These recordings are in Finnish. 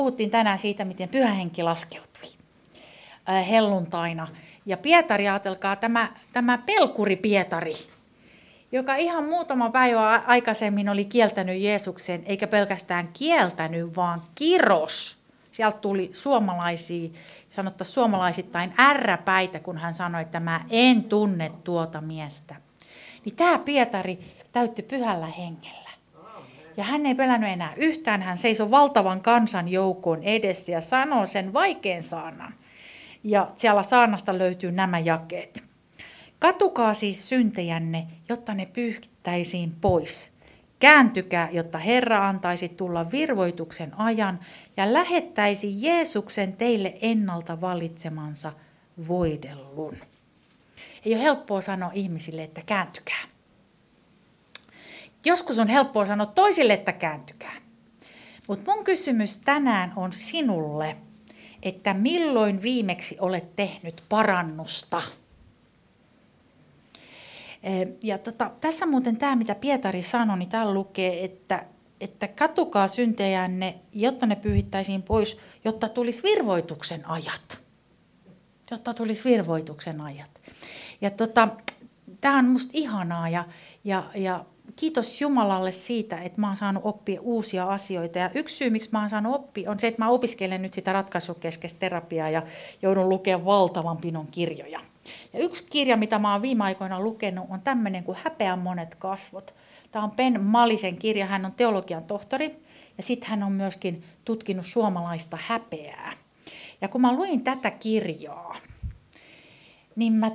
Puhuttiin tänään siitä, miten Pyhä Henki laskeutui helluntaina. Ja Pietari, ajatelkaa, tämä pelkuri Pietari, joka ihan muutama päivä aikaisemmin oli kieltänyt Jeesuksen, eikä pelkästään kieltänyt, vaan kiros. Sieltä tuli suomalaisittain ärräpäitä, kun hän sanoi, että mä en tunne tuota miestä. Niin tämä Pietari täytti Pyhällä Hengellä. Ja hän ei pelännyt enää yhtään, hän seisoi valtavan kansan joukon edessä ja sanoi sen vaikean saanan. Ja siellä saarnasta löytyy nämä jakeet. Katukaa siis syntejänne, jotta ne pyyhkittäisiin pois. Kääntykää, jotta Herra antaisi tulla virvoituksen ajan ja lähettäisi Jeesuksen teille ennalta valitsemansa voidellun. Ei ole helppoa sanoa ihmisille, että kääntykää. Joskus on helppoa sanoa toisille, että kääntykää. Mutta mun kysymys tänään on sinulle, että milloin viimeksi olet tehnyt parannusta? Ja tässä muuten tämä, mitä Pietari sanoi, niin täällä lukee, että katukaa syntejänne, jotta ne pyyhittäisiin pois, jotta tulisi virvoituksen ajat. Jotta tulisi virvoituksen ajat. Ja tämä on musta ihanaa ja kiitos Jumalalle siitä, että mä oon saanut oppia uusia asioita. Ja yksi syy, miksi mä oon saanut oppia, on se, että mä opiskelen nyt sitä ratkaisukeskeistä terapiaa ja joudun lukemaan valtavan pinon kirjoja. Ja yksi kirja, mitä mä oon viime aikoina lukenut, on tämmöinen kuin Häpeän monet kasvot. Tämä on Ben Malisen kirja, hän on teologian tohtori ja sitten hän on myöskin tutkinut suomalaista häpeää. Ja kun mä luin tätä kirjaa, niin mä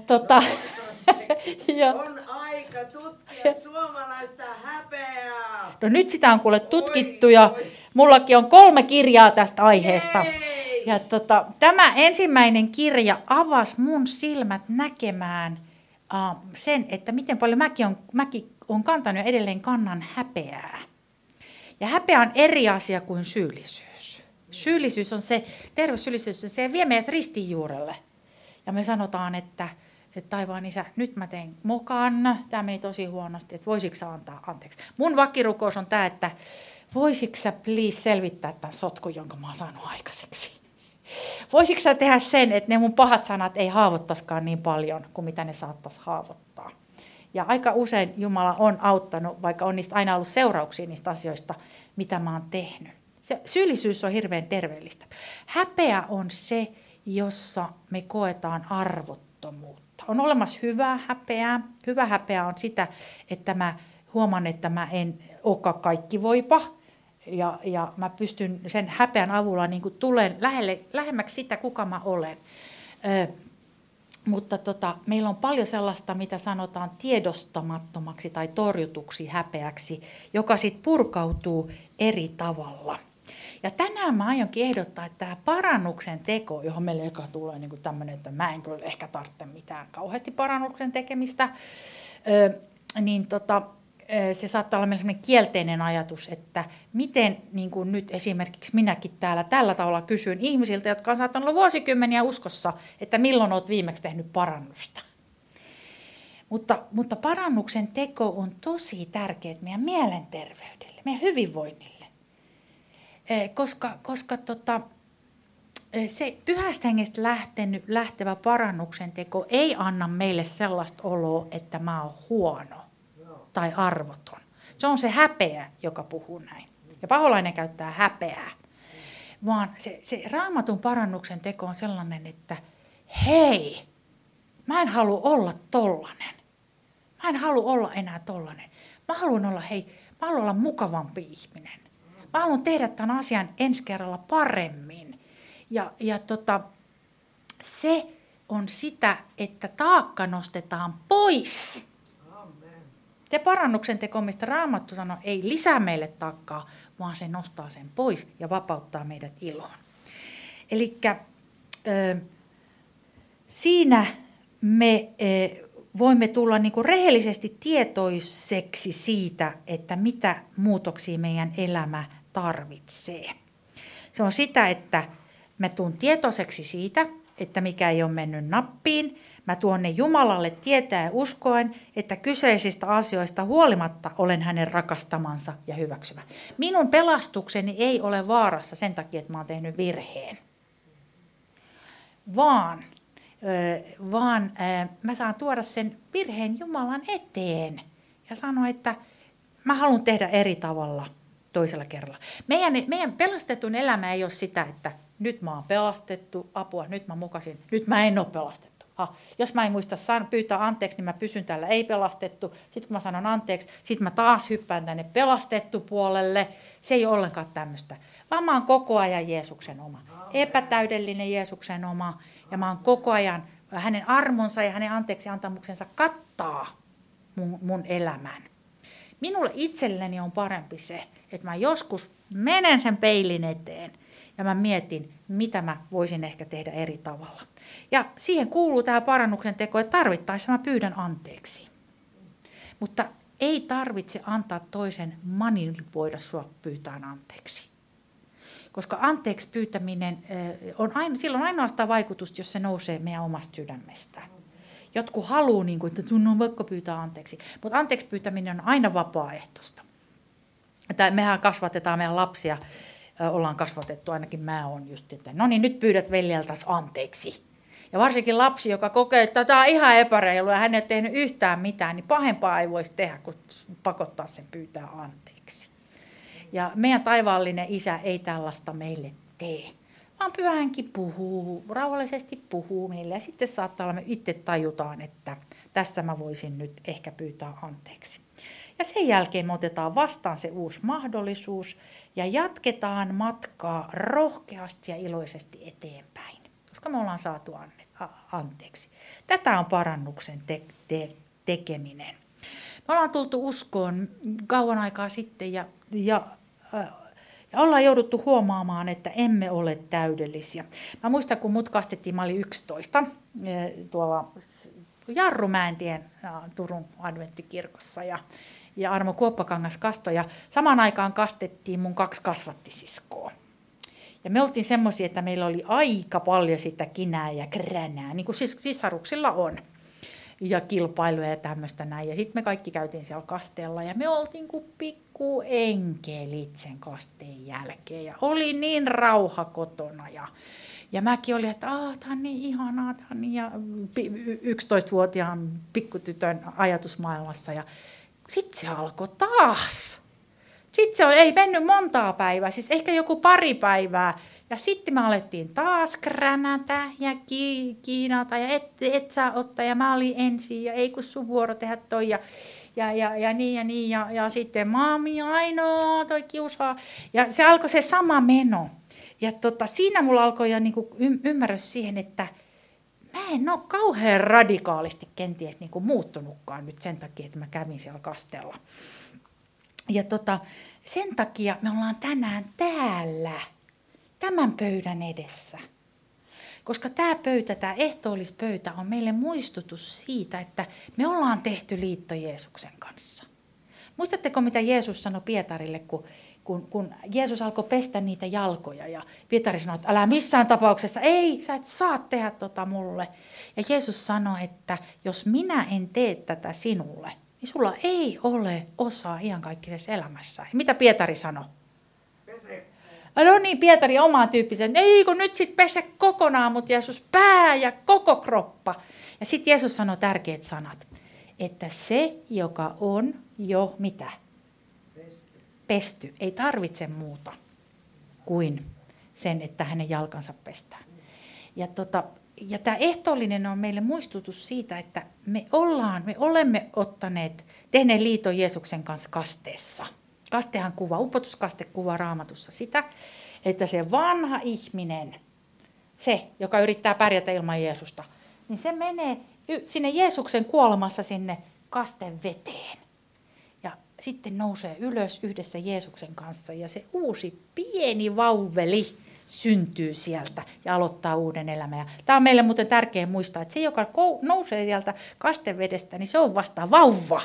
On aika tutkia suomalaista häpeää. No nyt sitä on kuule tutkittu ja mullakin on 3 kirjaa tästä aiheesta. Ja tämä ensimmäinen kirja avasi mun silmät näkemään sen, että miten paljon mäkin on kantanut ja edelleen kannan häpeää. Ja häpeä on eri asia kuin syyllisyys. Syyllisyys on se, terveyssyyllisyys on se, se vie meidät ristin juurelle. Ja me sanotaan, että taivaan isä, nyt mä tein mokan, tämä meni tosi huonosti, että voisitko sä antaa anteeksi. Mun vakirukous on tämä, että voisitko sä please selvittää tämän sotkun, jonka mä oon saanut aikaiseksi. Voisitko sä tehdä sen, että ne mun pahat sanat ei haavoittaisikaan niin paljon kuin mitä ne saattaisi haavoittaa. Ja aika usein Jumala on auttanut, vaikka on niistä aina ollut seurauksia niistä asioista, mitä mä oon tehnyt. Se syyllisyys on hirveän terveellistä. Häpeä on se, jossa me koetaan arvottomuutta. On olemassa hyvää häpeää. Hyvä häpeä on sitä, että mä huomaan, että mä en olekaan kaikkivoipa. Ja mä pystyn sen häpeän avulla niin kuin tulen lähemmäksi sitä, kuka mä olen. Mutta meillä on paljon sellaista, mitä sanotaan tiedostamattomaksi tai torjutuksi häpeäksi, joka sitten purkautuu eri tavalla. Ja tänään mä aionkin ehdottaa, että tämä parannuksen teko, johon meille eka tulee niin tämmöinen, että mä en kyllä ehkä tarvitse mitään kauheasti parannuksen tekemistä, niin se saattaa olla meille sellainen kielteinen ajatus, että miten niin kuin nyt esimerkiksi minäkin täällä tällä tavalla kysyn ihmisiltä, jotka on saattanut olla vuosikymmeniä uskossa, että milloin olet viimeksi tehnyt parannusta. Mutta parannuksen teko on tosi tärkeää meidän mielenterveydelle, meidän hyvinvoinnille. Koska se Pyhästä Hengestä lähtevä parannuksen teko ei anna meille sellaista oloa, että mä oon huono tai arvoton. Se on se häpeä, joka puhuu näin. Ja paholainen käyttää häpeää. Vaan se Raamatun parannuksen teko on sellainen, että hei, mä en halua olla tollanen. Mä en halua olla enää tollanen. Mä haluan olla mukavampi ihminen. Mä haluan tehdä tämän asian ensi kerralla paremmin. Ja se on sitä, että taakka nostetaan pois. Se parannuksen teko, mistä Raamattu sanoo, ei lisää meille taakkaa, vaan se nostaa sen pois ja vapauttaa meidät iloon. Elikkä siinä me voimme tulla niin kuin rehellisesti tietoiseksi siitä, että mitä muutoksia meidän elämä tarvitsee. Se on sitä, että mä tuun tietoiseksi siitä, että mikä ei ole mennyt nappiin. Mä tuon ne Jumalalle tietäen uskoen, että kyseisistä asioista huolimatta olen hänen rakastamansa ja hyväksyvä. Minun pelastukseni ei ole vaarassa sen takia, että mä oon tehnyt virheen. Vaan mä saan tuoda sen virheen Jumalan eteen ja sanoa, että mä haluan tehdä eri tavalla toisella kerralla. Meidän pelastetun elämä ei ole sitä, että nyt mä oon pelastettu, apua, nyt mä mukasin, nyt mä en ole pelastettu. Jos mä en muista pyytää anteeksi, niin mä pysyn täällä ei pelastettu. Sitten kun mä sanon anteeksi, sitten mä taas hyppään tänne pelastettu puolelle. Se ei ole ollenkaan tämmöistä, vaan mä oon koko ajan Jeesuksen oma. Epätäydellinen Jeesuksen oma. Ja mä oon koko ajan, hänen armonsa ja hänen anteeksi antamuksensa kattaa mun elämän. Minulle itselleni on parempi se, että mä joskus menen sen peilin eteen ja mä mietin, mitä mä voisin ehkä tehdä eri tavalla. Ja siihen kuuluu tämä parannuksen teko, että tarvittaessa mä pyydän anteeksi. Mutta ei tarvitse antaa toisen manipuloida sua pyytään anteeksi. Koska anteeksi pyytäminen sillä on ainoastaan vaikutusta, jos se nousee meidän omasta sydämestä. Jotkut haluaa, että sun on vaikka pyytää anteeksi. Mutta anteeksi pyytäminen on aina vapaaehtoista. Mehän kasvatetaan meidän lapsia, ollaan kasvatettu, ainakin mä oon just, että no niin, nyt pyydät veljeltäsi anteeksi. Ja varsinkin lapsi, joka kokee, että tämä on ihan epäreilu ja hän ei ole tehnyt yhtään mitään, niin pahempaa ei voisi tehdä, kuin pakottaa sen pyytää anteeksi. Ja meidän taivaallinen Isä ei tällaista meille tee, vaan pyhänkin puhuu, rauhallisesti puhuu meille. Ja sitten saattaa olla, me itse tajutaan, että tässä mä voisin nyt ehkä pyytää anteeksi. Ja sen jälkeen me otetaan vastaan se uusi mahdollisuus ja jatketaan matkaa rohkeasti ja iloisesti eteenpäin, koska me ollaan saatu anteeksi. Tätä on parannuksen tekeminen. Me ollaan tultu uskoon kauan aikaa sitten ja ollaan jouduttu huomaamaan, että emme ole täydellisiä. Mä muistan, kun mut kastettiin, mä olin 11 tuolla Jarrumäentien Turun adventtikirkossa ja Armo Kuoppakangas kastoi ja samaan aikaan kastettiin mun 2 kasvattisiskoa. Ja me oltiin semmoisia, että meillä oli aika paljon sitä kinää ja kränää, niin kuin sisaruksilla on. Ja kilpailuja ja tämmöistä näin. Ja sitten me kaikki käytiin siellä kasteella ja me oltiin kuin pikku enkelit sen kasteen jälkeen. Ja oli niin rauha kotona. Ja mäkin olin, että tämä on niin ihanaa. Tää on niin, ja 11-vuotiaan pikkutytön ajatusmaailmassa. Ja sitten se alkoi taas. Sitten ei mennyt montaa päivää, siis ehkä joku pari päivää. Ja sitten me alettiin taas kränätä ja kiinata ja et saa ottaa ja mä olin ensin ja ei kun sun vuoro tehdä toi ja niin ja sitten mami ainoa toi kiusaa. Ja se alkoi se sama meno. Ja siinä mulla alkoi jo niinku ymmärrys siihen, että mä en ole kauhean radikaalisti kenties niinku muuttunutkaan nyt sen takia, että mä kävin siellä kasteella. Ja sen takia me ollaan tänään täällä, tämän pöydän edessä. Koska tämä pöytä, tämä ehtoollispöytä on meille muistutus siitä, että me ollaan tehty liitto Jeesuksen kanssa. Muistatteko, mitä Jeesus sanoi Pietarille, kun Jeesus alkoi pestä niitä jalkoja ja Pietari sanoi, että älä missään tapauksessa, ei, sä et saa tehdä mulle. Ja Jeesus sanoi, että jos minä en tee tätä sinulle, niin sulla ei ole osaa iankaikkisessa elämässä. Ja mitä Pietari sanoi? Pese. No niin, Pietari omaan tyyppisen. Ei kun nyt sit pese kokonaan, mutta Jeesus pää ja koko kroppa. Ja sitten Jeesus sanoi tärkeät sanat, että se, joka on jo mitä? Pesty. Ei tarvitse muuta kuin sen, että hänen jalkansa pestään. Ja tämä ehtoollinen on meille muistutus siitä, että me olemme tehneet liiton Jeesuksen kanssa kasteessa. Kastehan kuvaa, upotuskaste kuvaa Raamatussa sitä, että se vanha ihminen, se, joka yrittää pärjätä ilman Jeesusta, niin se menee sinne Jeesuksen kuolemassa sinne kasten veteen. Ja sitten nousee ylös yhdessä Jeesuksen kanssa ja se uusi pieni vauveli syntyy sieltä ja aloittaa uuden elämän. Tämä on meille muuten tärkeää muistaa, että se, joka nousee sieltä kastevedestä, niin se on vasta vauva.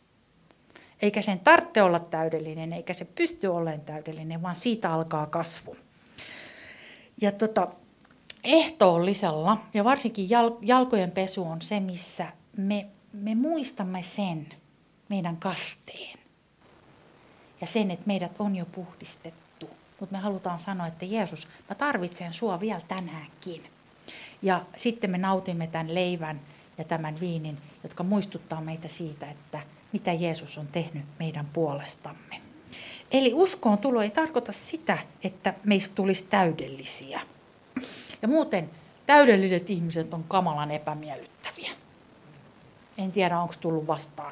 Eikä sen tarvitse olla täydellinen, eikä se pysty olemaan täydellinen, vaan siitä alkaa kasvu. ehtoollisella ja varsinkin jalkojen pesu on se, missä me muistamme sen meidän kasteen ja sen, että meidät on jo puhdistettu. Mutta me halutaan sanoa, että Jeesus, mä tarvitsen sua vielä tänäänkin. Ja sitten me nautimme tämän leivän ja tämän viinin, jotka muistuttaa meitä siitä, että mitä Jeesus on tehnyt meidän puolestamme. Eli uskoon tulo ei tarkoita sitä, että meistä tulisi täydellisiä. Ja muuten täydelliset ihmiset on kamalan epämiellyttäviä. En tiedä, onko tullut vastaan.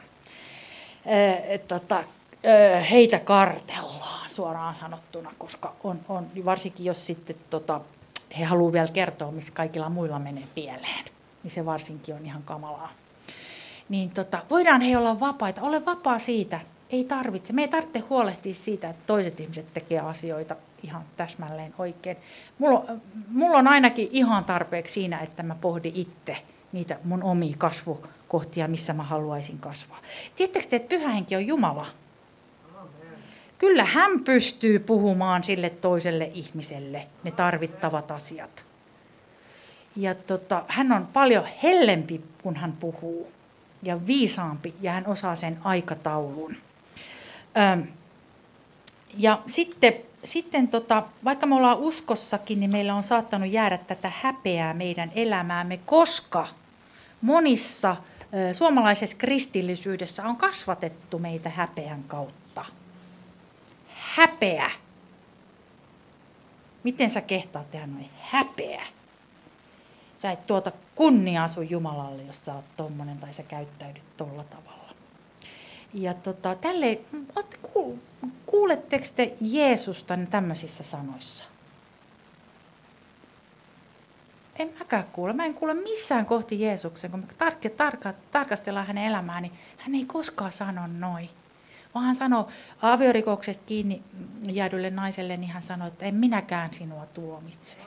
Heitä kartellaan suoraan sanottuna, koska on varsinkin jos sitten he haluavat vielä kertoa, missä kaikilla muilla menee pieleen, niin se varsinkin on ihan kamalaa. Niin voidaan he olla vapaita. Ole vapaa siitä. Ei tarvitse. Me ei tarvitse huolehtia siitä, että toiset ihmiset tekee asioita ihan täsmälleen oikein. Mulla on ainakin ihan tarpeeksi siinä, että mä pohdin itse niitä mun omia kasvukohtia, missä mä haluaisin kasvaa. Tiedättekö te, että Pyhä Henki on Jumala? Kyllä hän pystyy puhumaan sille toiselle ihmiselle ne tarvittavat asiat. Ja hän on paljon hellempi, kun hän puhuu, ja viisaampi, ja hän osaa sen aikataulun. Ja sitten vaikka me ollaan uskossakin, niin meillä on saattanut jäädä tätä häpeää meidän elämäämme, koska monissa suomalaisessa kristillisyydessä on kasvatettu meitä häpeän kautta. Häpeä. Miten sä kehtaat tehdä noin? Häpeä. Sä et tuota kunniaa sun Jumalalle, jos sä oot tommonen tai sä käyttäydyt tolla tavalla. Ja kuuletteko te Jeesusta tämmöisissä sanoissa? En mäkään kuule. Mä en kuule missään kohti Jeesuksen. Kun me tarkastellaan hänen elämää, niin hän ei koskaan sano noin. Vaan hän sanoo aviorikoksesta kiinni jäädylle naiselle, niin hän sanoo, että en minäkään sinua tuomitse.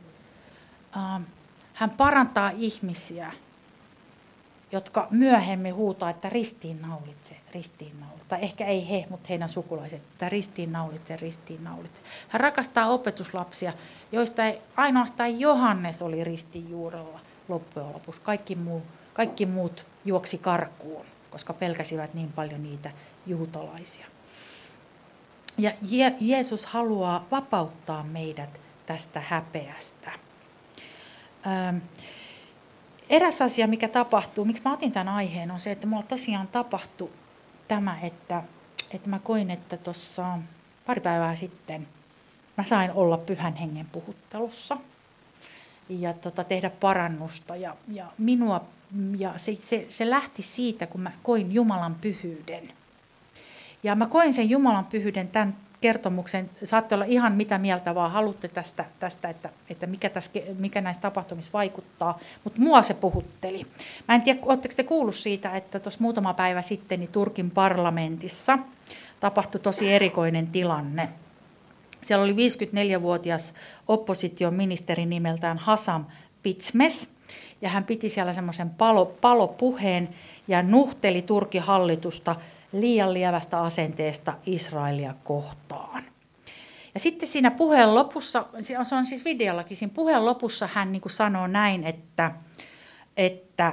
Hän parantaa ihmisiä, jotka myöhemmin huutaa, että ristiinnaulitse. Tai ehkä ei he, mutta heidän sukulaiset, että ristiinnaulitse. Hän rakastaa opetuslapsia, joista ei ainoastaan Johannes oli ristin juurella loppujen lopuksi. Kaikki muut juoksi karkuun, koska pelkäsivät niin paljon niitä juutalaisia. Ja Jeesus haluaa vapauttaa meidät tästä häpeästä. Eräs asia, mikä tapahtuu, miksi mä otin tämän aiheen, on se, että mulla tosiaan tapahtui tämä, että mä koin, että tuossa pari päivää sitten mä sain olla Pyhän Hengen puhuttelussa ja tehdä parannusta. Ja se lähti siitä, kun mä koin Jumalan pyhyyden. Ja mä koin sen Jumalan pyhyyden tämän kertomuksen, saatte olla ihan mitä mieltä vaan haluatte tästä että mikä näistä tapahtumissa vaikuttaa, mutta mua se puhutteli. Mä en tiedä, oletteko te kuullut siitä, että tuossa muutama päivä sitten niin Turkin parlamentissa tapahtui tosi erikoinen tilanne. Siellä oli 54-vuotias opposition ministeri nimeltään Hasan Pitsmes, ja hän piti siellä semmoisen palopuheen ja nuhteli Turkin hallitusta liian lievästä asenteesta Israelia kohtaan. Ja sitten siinä puheen lopussa, se on siis videollakin, siinä puheen lopussa hän niin kuin sanoo näin, että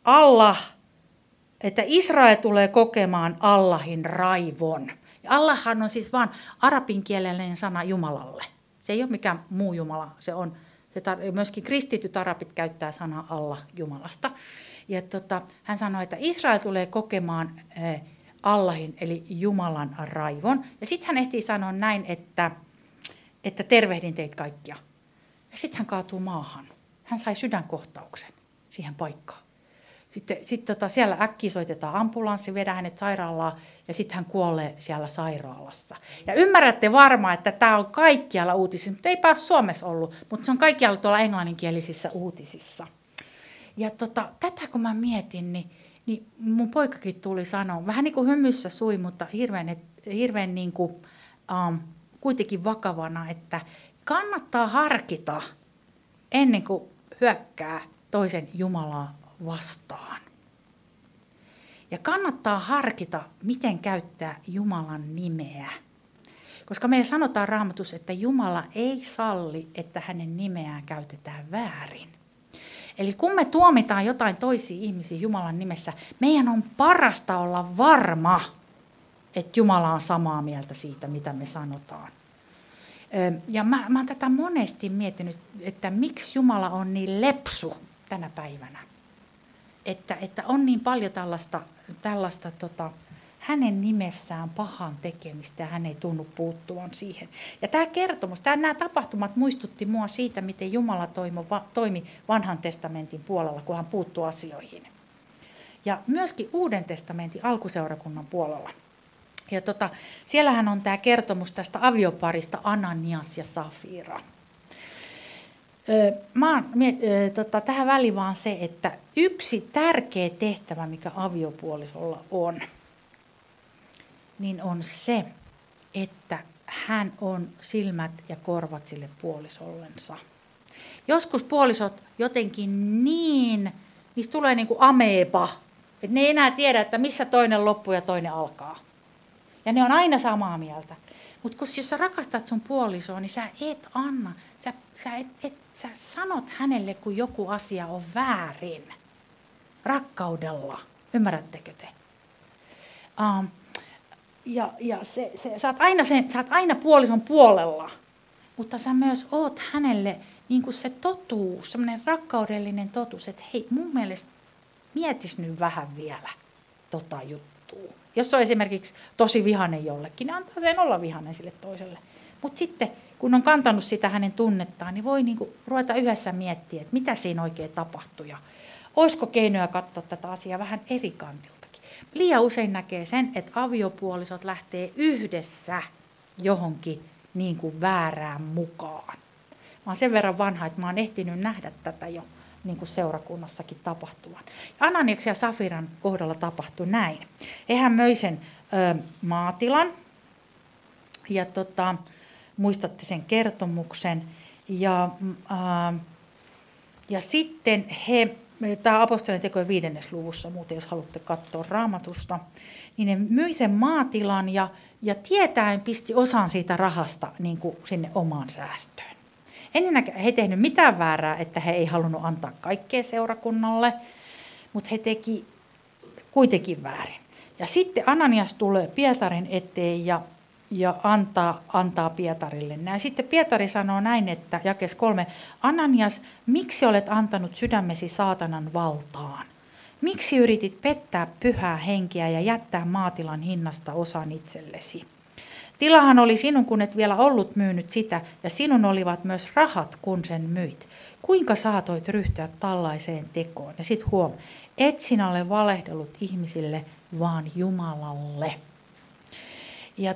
Israel tulee kokemaan Allahin raivon. Ja Allahhan on siis vain arabinkielinen sana Jumalalle. Se ei ole mikään muu Jumala, myöskin kristityt arabit käyttää sanaa Allah Jumalasta. Ja hän sanoi, että Israel tulee kokemaan Allahin, eli Jumalan raivon. Ja sitten hän ehtii sanoa näin, että tervehdin teitä kaikkia. Ja sitten hän kaatuu maahan. Hän sai sydänkohtauksen siihen paikkaan. Sitten siellä äkkiä soitetaan ambulanssi, viedään hänet sairaalaan ja sitten hän kuolee siellä sairaalassa. Ja ymmärrätte varmaan, että tämä on kaikkialla uutisissa, mutta eipä ole Suomessa ollut, mutta se on kaikkialla tuolla englanninkielisissä uutisissa. Ja tätä kun mä mietin, niin mun poikakin tuli sanoa, vähän niin kuin hymyssä sui, mutta hirveän niin kuin, kuitenkin vakavana, että kannattaa harkita ennen kuin hyökkää toisen Jumalaa vastaan. Ja kannattaa harkita, miten käyttää Jumalan nimeä. Koska meillä sanotaan Raamatussa, että Jumala ei salli, että hänen nimeään käytetään väärin. Eli kun me tuomitaan jotain toisia ihmisiä Jumalan nimessä, meidän on parasta olla varma, että Jumala on samaa mieltä siitä, mitä me sanotaan. Ja mä oon tätä monesti miettinyt, että miksi Jumala on niin lepsu tänä päivänä. Että on niin paljon tällaista hänen nimessään pahan tekemistä ja hän ei tunnu puuttuvan siihen. Ja tämä kertomus, nämä tapahtumat muistutti mua siitä, miten Jumala toimi vanhan testamentin puolella, kun hän puuttui asioihin. Ja myöskin Uuden testamentin alkuseurakunnan puolella. Ja siellähän on tämä kertomus tästä avioparista Ananias ja Safira. Tähän väliin vaan se, että yksi tärkeä tehtävä, mikä aviopuolisolla on, niin on se, että hän on silmät ja korvat sille puolisollensa. Joskus puolisot jotenkin niistä tulee niin kuin ameeba, että ne ei enää tiedä, että missä toinen loppuu ja toinen alkaa. Ja ne on aina samaa mieltä. Mutta jos sä rakastat sun puolisoa, niin sä et anna, sä sanot hänelle, kun joku asia on väärin. Rakkaudella. Ymmärrättekö te? Sä oot aina puolison puolella, mutta sä myös oot hänelle niin kuin se totuus, semmoinen rakkaudellinen totuus, että hei, mun mielestä mietis nyt vähän vielä juttua. Jos on esimerkiksi tosi vihainen jollekin, niin antaa sen olla vihainen sille toiselle. Mutta sitten, kun on kantanut sitä hänen tunnettaan, niin voi niinku ruveta yhdessä miettiä, että mitä siinä oikein tapahtui. Ja olisiko keinoja katsoa tätä asiaa vähän eri kantiltakin. Liian usein näkee sen, että aviopuolisot lähtee yhdessä johonkin niin kuin väärään mukaan. Mä oon sen verran vanha, että mä oon ehtinyt nähdä tätä jo niin kuin seurakunnassakin tapahtuvan. Ananias ja Safiran kohdalla tapahtui näin. Hän möi sen maatilan, ja muistatte sen kertomuksen, ja sitten tämä apostolien tekojen 5. luvussa, muuten jos haluatte katsoa Raamatusta, niin ne myi sen maatilan ja tietäen pisti osan siitä rahasta niin kuin sinne omaan säästöön. Ensinnäkään he ei tehnyt mitään väärää, että he ei halunnut antaa kaikkea seurakunnalle, mutta he teki kuitenkin väärin. Ja sitten Ananias tulee Pietarin eteen ja antaa Pietarille näin. Sitten Pietari sanoo näin, että jakees 3, Ananias, miksi olet antanut sydämesi saatanan valtaan? Miksi yritit pettää pyhää henkeä ja jättää maatilan hinnasta osan itsellesi? Tilahan oli sinun, kun et vielä ollut myynyt sitä, ja sinun olivat myös rahat, kun sen myit. Kuinka saatoit ryhtyä tällaiseen tekoon? Ja sitten et sinä ole valehdellut ihmisille, vaan Jumalalle. Ja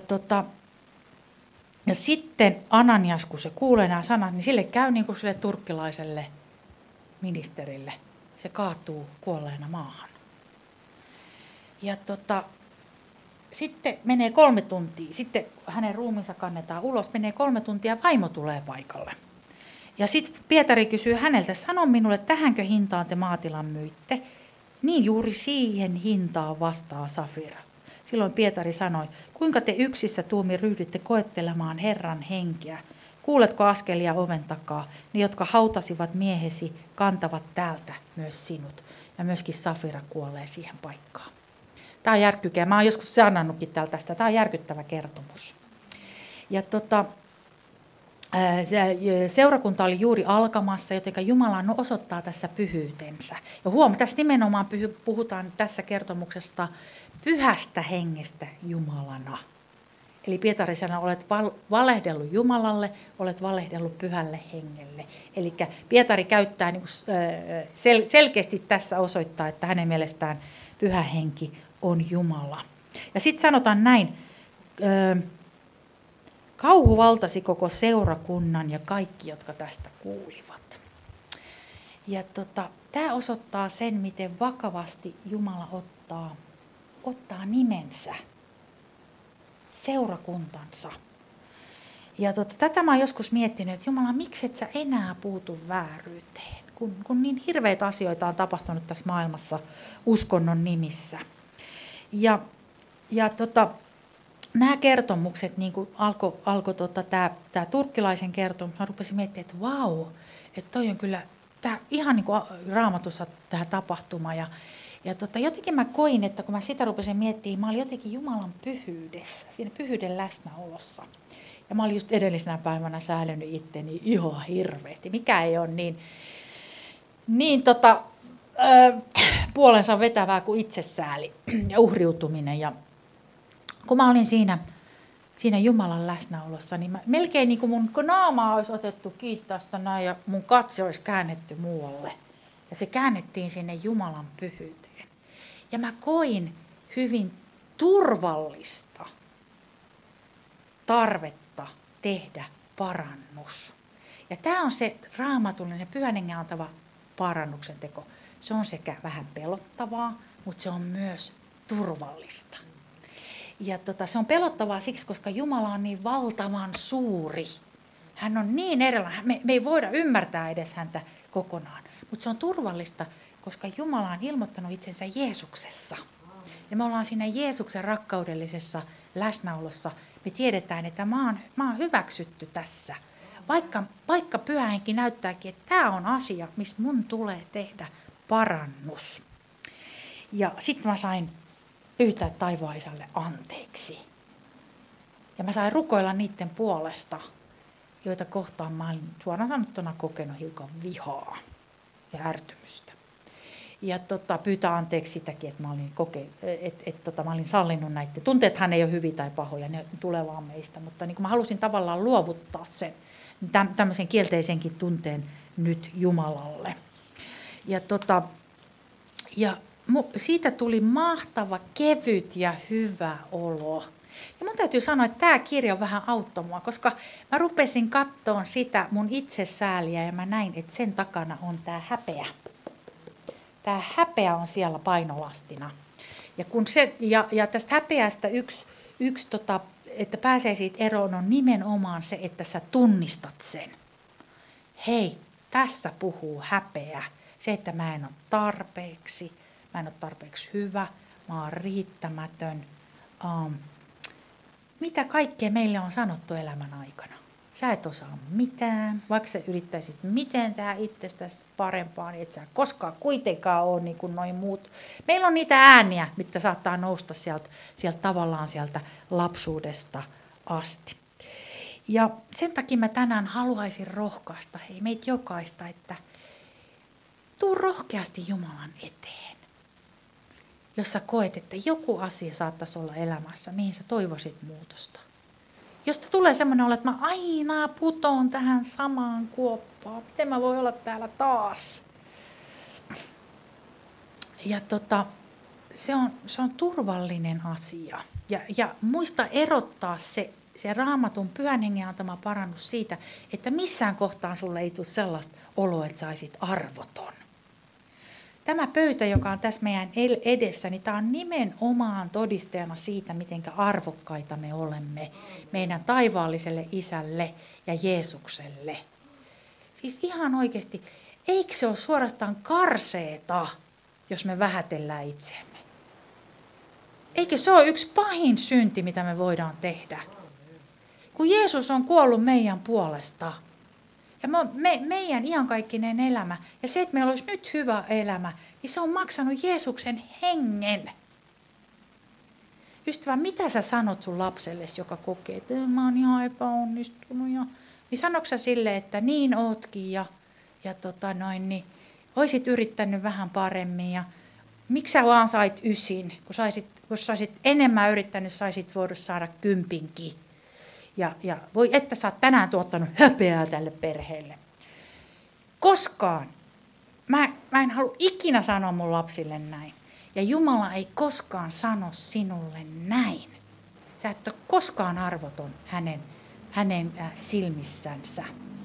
sitten Ananias, kun se kuulee nämä sanat, niin sille käy niin kuin sille turkkilaiselle ministerille. Se kaatuu kuolleena maahan. Ja sitten menee 3 tuntia, sitten hänen ruumiinsa kannetaan ulos, menee 3 tuntia, vaimo tulee paikalle. Ja sitten Pietari kysyy häneltä, sano minulle, tähänkö hintaan te maatilan myitte? Niin juuri siihen hintaan vastaa Safira. Silloin Pietari sanoi, kuinka te yksissä tuumin ryhdytte koettelemaan Herran henkeä? Kuuletko askelia oven takaa? Ne, jotka hautasivat miehesi, kantavat täältä myös sinut. Ja myöskin Safira kuolee siihen paikkaan. Tämä on järkykeä. Mä oon joskus sanonutkin tästä. Tämä on järkyttävä kertomus. Ja seurakunta oli juuri alkamassa, joten Jumala osoittaa tässä pyhyytensä. Ja tässä nimenomaan puhutaan tässä kertomuksesta pyhästä hengestä Jumalana. Eli Pietari sanoi, olet valehdellut Jumalalle, olet valehdellut pyhälle hengelle. Eli Pietari käyttää selkeästi tässä osoittaa, että hänen mielestään pyhä henki on Jumala. Ja sitten sanotaan näin, kauhu valtasi koko seurakunnan ja kaikki, jotka tästä kuulivat. Ja tämä osoittaa sen, miten vakavasti Jumala ottaa nimensä, seurakuntansa. Ja tätä mä oon joskus miettinyt, että Jumala, miksi et sä enää puutu vääryyteen, kun niin hirveitä asioita on tapahtunut tässä maailmassa uskonnon nimissä. nämä kertomukset, niin kuin alkoi tämä turkkilaisen kertomus, mä rupesin miettimään, että vau, että toi on kyllä tää, ihan niin kuin Raamatussa tämä tapahtuma. Ja jotenkin mä koin, että kun mä sitä rupesin miettimään, mä olin jotenkin Jumalan pyhyydessä, siinä pyhyyden läsnäolossa. Ja mä olin just edellisenä päivänä säälönyt itteni ihan hirveästi, mikä ei ole niin puolensa vetävää kuin itsesääli ja uhriutuminen. Ja kun mä olin siinä Jumalan läsnäolossa, niin melkein niin kuin mun naamaa olisi otettu kiinni tästä näin ja mun katse olisi käännetty muualle. Ja se käännettiin sinne Jumalan pyhyyteen. Ja mä koin hyvin turvallista tarvetta tehdä parannus. Ja tämä on se raamatullinen, pyhän hengen antava parannuksen teko. Se on sekä vähän pelottavaa, mutta se on myös turvallista. Ja se on pelottavaa siksi, koska Jumala on niin valtavan suuri. Hän on niin erilainen. Me ei voida ymmärtää edes häntä kokonaan. Mutta se on turvallista, koska Jumala on ilmoittanut itsensä Jeesuksessa. Ja me ollaan siinä Jeesuksen rakkaudellisessa läsnäolossa. Me tiedetään, että mä oon hyväksytty tässä. Vaikka Pyhä Henki näyttääkin, että tämä on asia, missä mun tulee tehdä parannus. Ja sitten mä sain pyytää taivaan isälle anteeksi. Ja mä sain rukoilla niiden puolesta, joita kohtaan mä olin suoraan sanottuna kokenut hiukan vihaa ja ärtymystä. Ja pyytää anteeksi sitäkin, että mä olin sallinut näitä. Tunteethan ei ole hyviä tai pahoja, ne tulee vaan meistä, mutta niin mä halusin tavallaan luovuttaa sen tämmöisen kielteisenkin tunteen nyt Jumalalle. Ja siitä tuli mahtava, kevyt ja hyvä olo. Ja mun täytyy sanoa, että tämä kirja vähän auttoi mua, koska mä rupesin katsomaan sitä mun itsesääliä ja mä näin, että sen takana on tämä häpeä. Tämä häpeä on siellä painolastina. Ja tästä häpeästä yksi että pääsee siitä eroon, on nimenomaan se, että sä tunnistat sen. Hei, tässä puhuu häpeä. Se, että mä en ole tarpeeksi hyvä, mä oon riittämätön. Mitä kaikkea meille on sanottu elämän aikana? Sä et osaa mitään, vaikka sä yrittäisit miten tehdä itsestäsi parempaa, niin et sä koskaan kuitenkaan ole niin kuin noi muut. Meillä on niitä ääniä, mitkä saattaa nousta sieltä lapsuudesta asti. Ja sen takia mä tänään haluaisin rohkaista meitä jokaista, että tuu rohkeasti Jumalan eteen. Jos sä koet, että joku asia saattaisi olla elämässä, mihin sä toivoisit muutosta. Josta tulee semmoinen olo, että mä aina putoon tähän samaan kuoppaan. Miten mä voin olla täällä taas? Ja se on turvallinen asia. Ja muista erottaa se Raamatun Pyhän Hengen antama parannus siitä, että missään kohtaan sulle ei tule sellaista oloa, että sä olisit arvoton. Tämä pöytä, joka on tässä meidän edessä, niin tämä on nimenomaan todisteena siitä, miten arvokkaita me olemme meidän taivaalliselle Isälle ja Jeesukselle. Siis ihan oikeasti, eikö se ole suorastaan karseeta, jos me vähätellään itseämme? Eikö se ole yksi pahin synti, mitä me voidaan tehdä? Kun Jeesus on kuollut meidän puolesta. Ja meidän iankaikkinen elämä ja se, että meillä olisi nyt hyvä elämä, niin se on maksanut Jeesuksen hengen. Ystävä, mitä sä sanot sun lapselle, joka kokee, että mä oon ihan epäonnistunut? Niin sanotko sä sille, että niin ootkin ja niin oisit yrittänyt vähän paremmin ja miksi sä vaan sait 9, kun saisit enemmän yrittänyt, saisit voinut saada 10. Ja voi, että sä oot tänään tuottanut häpeää tälle perheelle. Koskaan. Mä en halua ikinä sanoa mun lapsille näin. Ja Jumala ei koskaan sano sinulle näin. Sä et ole koskaan arvoton hänen silmissänsä.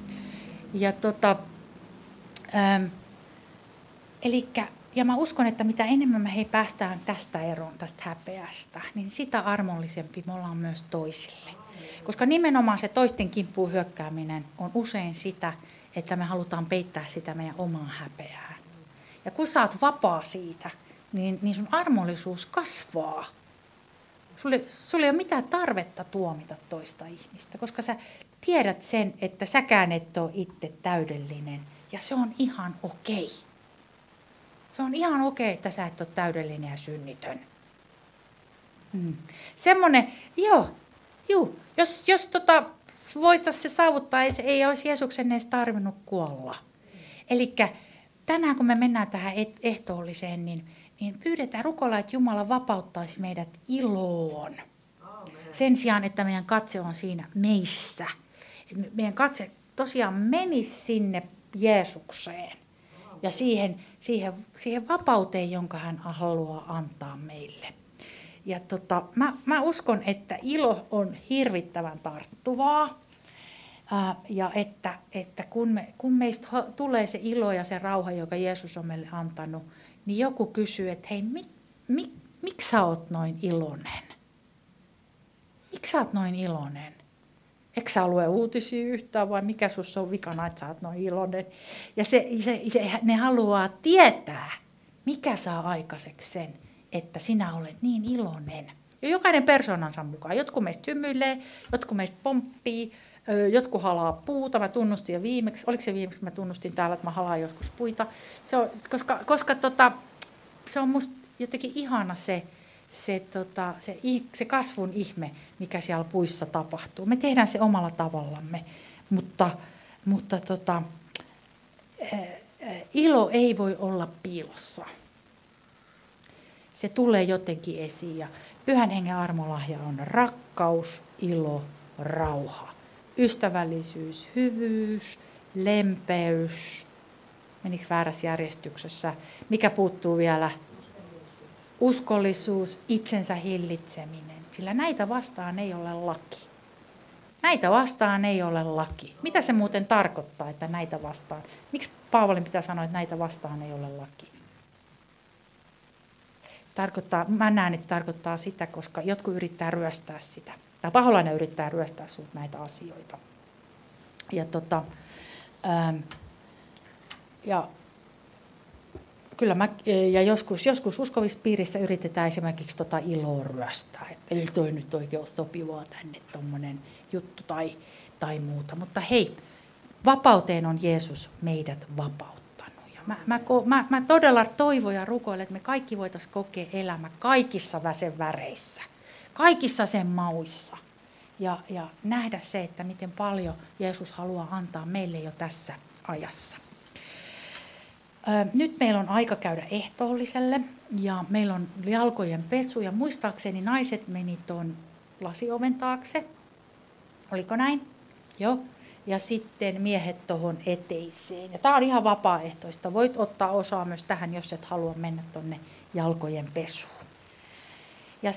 Ja mä uskon, että mitä enemmän me päästään tästä eroon, tästä häpeästä, niin sitä armollisempi me ollaan myös toisille. Koska nimenomaan se toisten kimppuun hyökkääminen on usein sitä, että me halutaan peittää sitä meidän omaa häpeää. Ja kun sä oot vapaa siitä, niin sun armollisuus kasvaa. Sulla ei ole mitään tarvetta tuomita toista ihmistä, koska sä tiedät sen, että säkään et ole itse täydellinen. Ja se on ihan okei. Se on ihan okei, että sä et ole täydellinen ja synnitön. Semmoinen, jos voitaisiin se saavuttaa, ei olisi Jeesuksen edes tarvinnut kuolla. Eli tänään kun me mennään tähän ehtoolliseen, niin pyydetään, rukoillaan, että Jumala vapauttaisi meidät iloon. Amen. Sen sijaan, että meidän katse on siinä meissä. Että meidän katse tosiaan menisi sinne Jeesukseen ja siihen vapauteen, jonka hän haluaa antaa meille. Ja mä uskon, että ilo on hirvittävän tarttuvaa. Ja että kun meistä tulee se ilo ja se rauha, joka Jeesus on meille antanut, niin joku kysyy, että hei, miksi sä oot noin iloinen? Miksi sä oot noin iloinen? Eikö sä lue uutisia yhtään vai mikä sussa on vikana, että sä oot noin iloinen? Ja ne haluaa tietää, mikä saa aikaiseksi sen, että sinä olet niin iloinen. Ja jokainen persoonansa mukaan. Jotkut meistä hymyilee, jotkut meistä pomppii, jotkut halaa puuta. Mä tunnustin jo viimeksi, oliko se viimeksi, mä tunnustin täällä, että mä halaan joskus puita. Koska se on musta jotenkin ihana se kasvun ihme, mikä siellä puissa tapahtuu. Me tehdään se omalla tavallamme, mutta ilo ei voi olla piilossa. Se tulee jotenkin esiin ja Pyhän Hengen armolahja on rakkaus, ilo, rauha, ystävällisyys, hyvyys, lempeys. Menikö väärässä järjestyksessä? Mikä puuttuu vielä? Uskollisuus, itsensä hillitseminen. Sillä näitä vastaan ei ole laki. Näitä vastaan ei ole laki. Mitä se muuten tarkoittaa, että näitä vastaan? Miksi Paavalin pitää sanoa, että näitä vastaan ei ole laki? Mä näen, että se tarkoittaa sitä, koska jotkut yrittää ryöstää sitä. Tai paholainen yrittää ryöstää sinulta näitä asioita. Ja joskus uskovissa piirissä yritetään esimerkiksi iloa ryöstää. Että ei toi nyt oikein ole sopivaa tänne tommonen juttu tai muuta. Mutta hei, vapauteen on Jeesus meidät vapauttanut. Mä todella toivon ja rukoilen, että me kaikki voitaisiin kokea elämä kaikissa sen väreissä, kaikissa sen mauissa. Ja nähdä se, että miten paljon Jeesus haluaa antaa meille jo tässä ajassa. Nyt meillä on aika käydä ehtoolliselle ja meillä on jalkojen pesu ja muistaakseni naiset meni tuon lasioven taakse. Oliko näin? Joo. Ja sitten miehet tuohon eteiseen. Ja tämä on ihan vapaaehtoista. Voit ottaa osaa myös tähän, jos et halua mennä tuonne jalkojen pesuun.